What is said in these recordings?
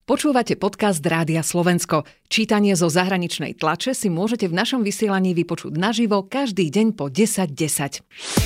Počúvate podcast Rádia Slovensko. Čítanie zo zahraničnej tlače si môžete v našom vysielaní vypočuť naživo každý deň po 10:10.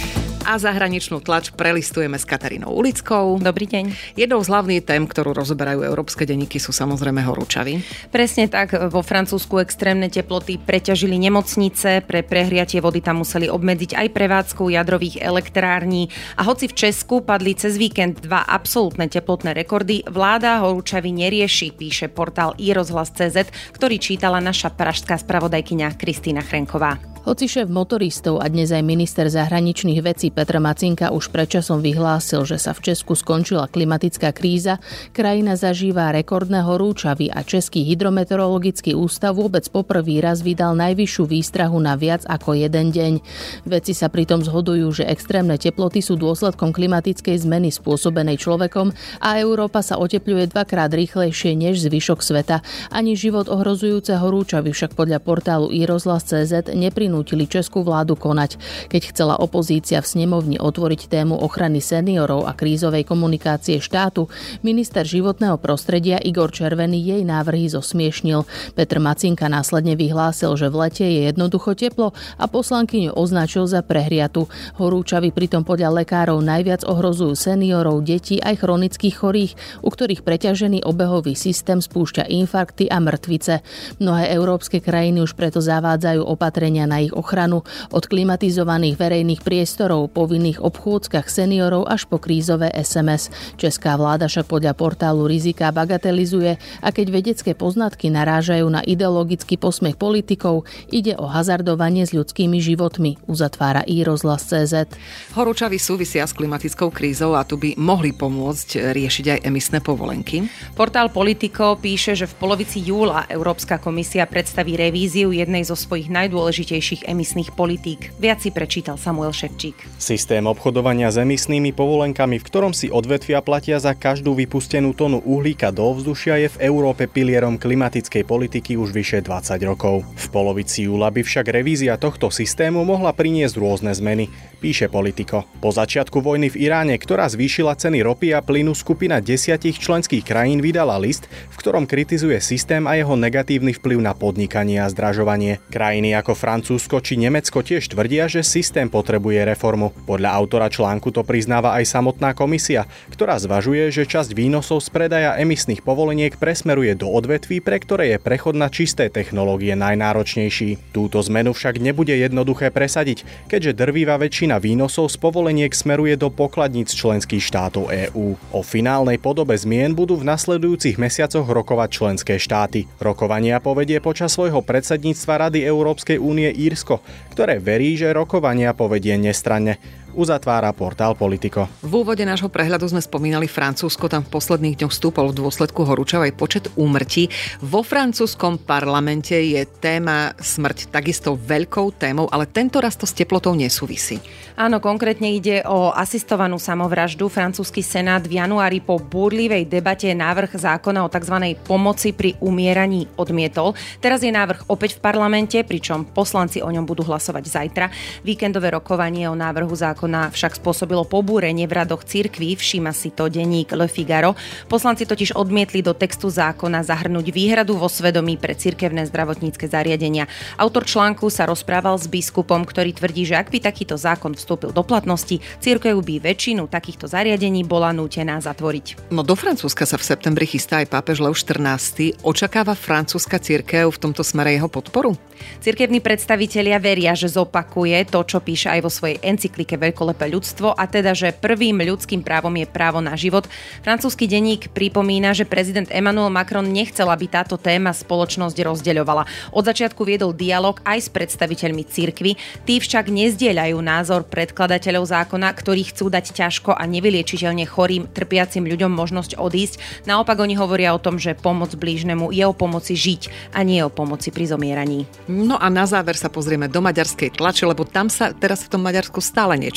A zahraničnú tlač prelistujeme s Katarínou Ulickou. Dobrý deň. Jednou z hlavných tém, ktorú rozoberajú európske denníky, sú samozrejme horúčavy. Presne tak, vo Francúzsku extrémne teploty preťažili nemocnice, pre prehriatie vody tam museli obmedziť aj prevádzku jadrových elektrární. A hoci v Česku padli cez víkend 2 absolútne teplotné rekordy, vláda horúčavy nerieši, píše portál iRozhlas.cz, ktorý čítala naša pražská spravodajkyňa Kristýna Chrenková. Hoci šéf motoristov a dnes aj minister zahraničných vecí Petr Macinka už predčasom vyhlásil, že sa v Česku skončila klimatická kríza, krajina zažíva rekordné horúčavy a Český hydrometeorologický ústav vôbec poprvý raz vydal najvyššiu výstrahu na viac ako jeden deň. Vedci sa pritom zhodujú, že extrémne teploty sú dôsledkom klimatickej zmeny spôsobenej človekom a Európa sa otepľuje 2-krát rýchlejšie než zvyšok sveta. Ani život ohrozujúce horúčavy však podľa portálu iRozhlas.cz neprinútili českú vládu konať. Keď chcela opozícia v snemovni otvoriť tému ochrany seniorov a krízovej komunikácie štátu, minister životného prostredia Igor Červený jej návrhy zosmiešnil. Petr Macinka následne vyhlásil, že v lete je jednoducho teplo a poslankyňu označil za prehriatu. Horúčavy pritom podľa lekárov najviac ohrozujú seniorov, detí aj chronických chorých, u ktorých preťažený obehový systém spúšťa infarkty a mŕtvice. Mnohé európske krajiny už preto zavádzajú opatrenia na ich ochranu, od klimatizovaných verejných priestorov, povinných obchôdzkach seniorov až po krízové SMS. Česká vláda však podľa portálu Rizika bagatelizuje a keď vedecké poznatky narážajú na ideologický posmech politikov, ide o hazardovanie s ľudskými životmi, uzatvára iRozhlas.cz. Horúčavy súvisia s klimatickou krízou a tu by mohli pomôcť riešiť aj emisné povolenky. Portál Politico píše, že v polovici júla Európska komisia predstaví revíziu jednej zo svojich najdôležitejších emisných politík. Viac si prečítal Samuel Ševčík. Systém obchodovania s emisnými povolenkami, v ktorom si odvetvia platia za každú vypustenú tonu uhlíka do ovzdušia, je v Európe pilierom klimatickej politiky už vyše 20 rokov. V polovici júla by však revízia tohto systému mohla priniesť rôzne zmeny, píše Politico. Po začiatku vojny v Iráne, ktorá zvýšila ceny ropy a plynu, skupina 10 členských krajín vydala list, v ktorom kritizuje systém a jeho negatívny vplyv na podnikanie a zdražovanie. Krajiny ako Francúzsko či Nemecko tiež tvrdia, že systém potrebuje reformu. Podľa autora článku to priznáva aj samotná komisia, ktorá zvažuje, že časť výnosov z predaja emisných povoleniek presmeruje do odvetví, pre ktoré je prechod na čisté technológie najnáročnejší. Túto zmenu však nebude jednoduché presadiť, keďže drvivá väčšina výnosov z povoleniek smeruje do pokladníc členských štátov EÚ. O finálnej podobe zmien budú v nasledujúcich mesiacoch rokovať členské štáty. Rokovania povedie počas svojho predsedníctva Rady Európskej únie Írsko, ktoré verí, že rokovania povedie nestranne, uzatvára portál Politico. V úvode nášho prehľadu sme spomínali Francúzsko, tam v posledných dňoch stúpol v dôsledku horúčav aj počet úmrtí. Vo francúzskom parlamente je téma smrť takisto veľkou témou, ale tento raz to s teplotou nesúvisí. Áno, konkrétne ide o asistovanú samovraždu. Francúzsky senát v januári po búrlivej debate návrh zákona o tzv. Pomoci pri umieraní odmietol. Teraz je návrh opäť v parlamente, pričom poslanci o ňom budú hlasovať zajtra. Víkendové rokovanie o návrhu zákona však spôsobilo pobúrenie v radoch cirkví, všíma si to denník Le Figaro. Poslanci totiž odmietli do textu zákona zahrnúť výhradu vo svedomí pre cirkevné zdravotnícke zariadenia. Autor článku sa rozprával s biskupom, ktorý tvrdí, že ak by takýto zákon vstúpil do platnosti, cirkev by väčšinu takýchto zariadení bola nútená zatvoriť. No do Francúzska sa v septembri chystá aj pápež Leo XIV. Očakáva francúzska cirkev v tomto smere jeho podporu? Cirkevní predstavitelia veria, že zopakuje to, čo píše aj vo svojej encyklike Veľkolepé ľudstvo, a teda, že prvým ľudským právom je právo na život. Francúzsky denník pripomína, že prezident Emmanuel Macron nechcel, aby táto téma spoločnosť rozdeľovala. Od začiatku viedol dialog aj s predstaviteľmi cirkvi, tí však nezdieľajú názor predkladateľov zákona, ktorí chcú dať ťažko a nevyliečiteľne chorým, trpiacim ľuďom možnosť odísť. Naopak oni hovoria o tom, že pomoc blížnemu je o pomoci žiť a nie o pomoci pri zomieraní. No a na záver sa pozrieme do maďarskej tlače, lebo tam sa teraz v tom Maďarsku stále niečo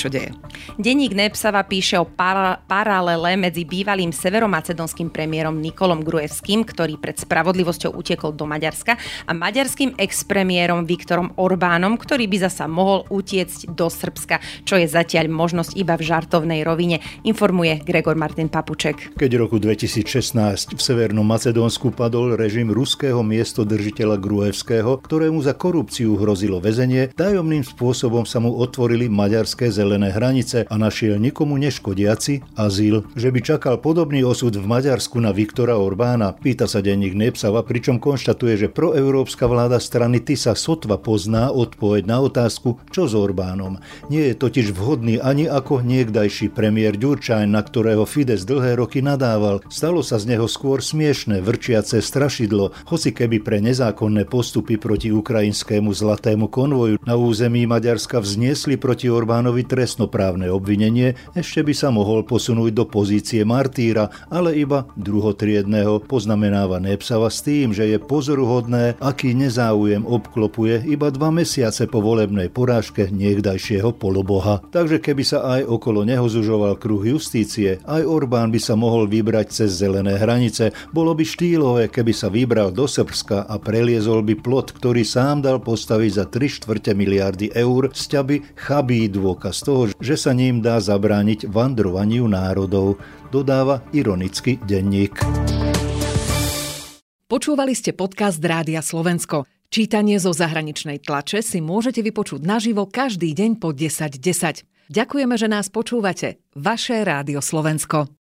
niečo deje. Denník Nepsava píše o paralele medzi bývalým severomacedonským premiérom Nikolom Gruevským, ktorý pred spravodlivosťou utiekol do Maďarska, a maďarským expremiérom Viktorom Orbánom, ktorý by zasa mohol utiecť do Srbska, čo je zatiaľ možnosť iba v žartovnej rovine, informuje Gregor Martin Papuček. Keď v roku 2016 v Severnom Macedónsku padol režim ruského miestodržiteľa Gruevského, ktorému za korupciu hrozilo väzenie, tajomným spôsobom sa mu otvorili maďarské zelené hranice a našiel nikomu neškodiaci azyl. Že by čakal podobný osud v Maďarsku na Viktora Orbána, pýta sa denník Nepsava, pričom konštatuje, že proeurópska vláda strany Tisa sotva pozná odpoveď na otázku, čo s Orbánom. Nie je totiž vhodný ani ako niekdajší premiér Ďurčaň, na ktorého Fides dlhé roky nadával. Stalo sa z neho skôr smiešné, vrčiace strašidlo, hoci keby pre nezákonné postupy proti ukrajinskému zlatému konvoju na území Maďarska vzniesli proti Orbánovi trestnoprávne obvinenie, ešte by sa mohol posunúť do pozície martýra, ale iba druhotriedného, poznamenáva Nepsava s tým, že je pozoruhodné, aký nezáujem obklopuje iba 2 mesiace po volebnej porážke niekdajšieho poloboha. Takže keby sa aj okolo neho zužoval kruh justície, aj Orbán by sa mohol vybrať cez zelené hranice. Bolo by štýlové, keby sa vybral do Srbska a preliezol by plot, ktorý sám dal postaviť za 3/4 miliardy eur, sťaby chabý dôkaz toho, že sa ním dá zabrániť vandrovaniu národov, dodáva ironicky denník. Počúvali ste podcast Rádia Slovensko. Čítanie zo zahraničnej tlače si môžete vypočuť naživo každý deň po 10:10. Ďakujeme, že nás počúvate. Vaše Rádio Slovensko.